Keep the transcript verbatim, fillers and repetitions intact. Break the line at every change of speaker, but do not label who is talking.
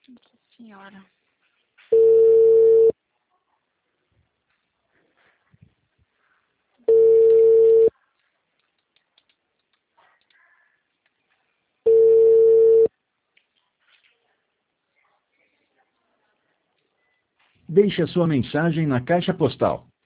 Nossa senhora.
Deixe a sua mensagem na caixa postal